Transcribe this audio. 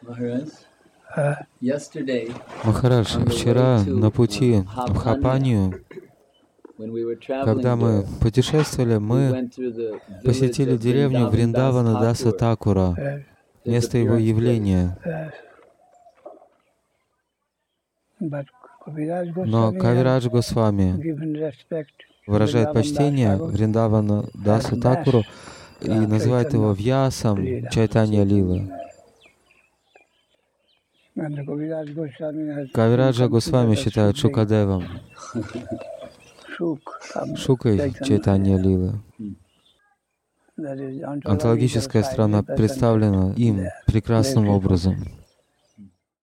Махарадж, вчера на пути в Хапанию, когда мы путешествовали, мы посетили деревню Вриндавана Даса Такура, место его явления. Но Кавирадж Госвами выражает почтение Вриндавану Дасу Такуру и называет его Вьясом Чайтанья Лилы. Кавираджа Госвами считают Шукадевом, Шукой Чайтанья Лилы. Онтологическая страна представлена им прекрасным образом.